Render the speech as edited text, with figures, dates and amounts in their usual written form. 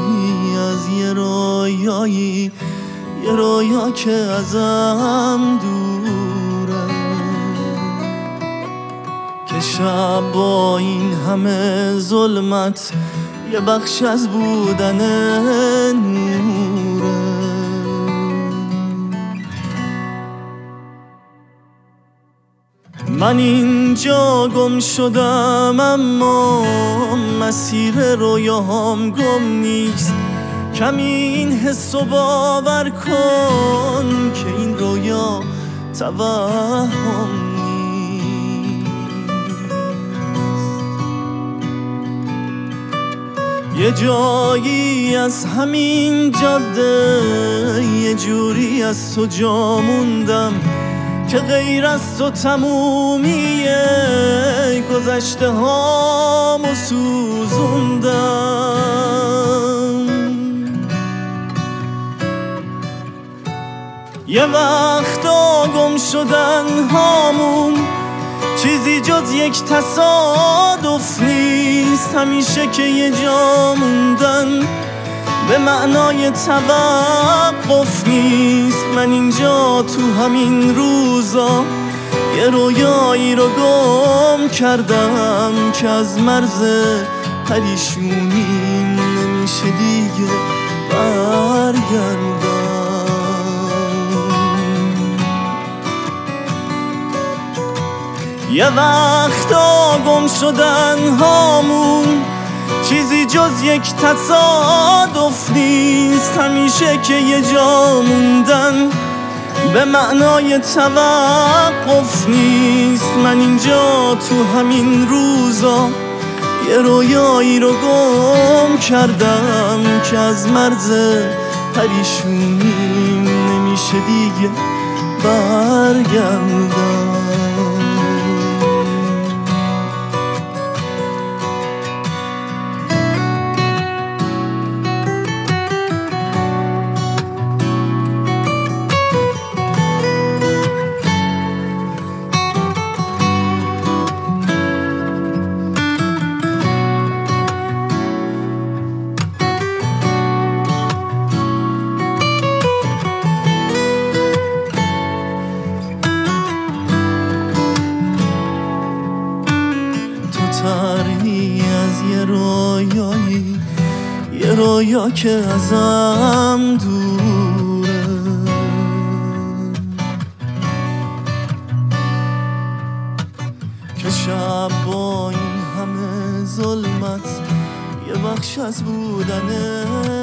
از یه رویایی، یه رویا که ازم دوره، که شب با این همه ظلمت یه بخش از بودن نوره. من اینجا گم شدم اما مسیر رویاهام گم نیست. کمی این حسو باور کن که این رویا توهم نیست. یه جایی از همین جاده یه جوری از تو جا موندم که غیر از تو تمومیه گذشته هامو سوزوندم. یه وقتا گم شدن هامون چیزی جز یک تصادف نیست. همیشه که یه جا موندن به معنای توقف نیست. من اینجا تو همین روزا یه رویایی رو گم کردم که از مرز پریشونیم نمیشه دیگه برگردم. یه وقتا گم شدن هامون چیزی جز یک تصادف نیست. همیشه که یه جا موندن به معنای توقف نیست. من اینجا تو همین روزا یه رویایی رو گم کردم که از مرز پریشونیم نمیشه دیگه برگردم. تری از یه رویایی، یه رویا که ازم دوره، که شب با این همه ظلمت یه بخش از بودن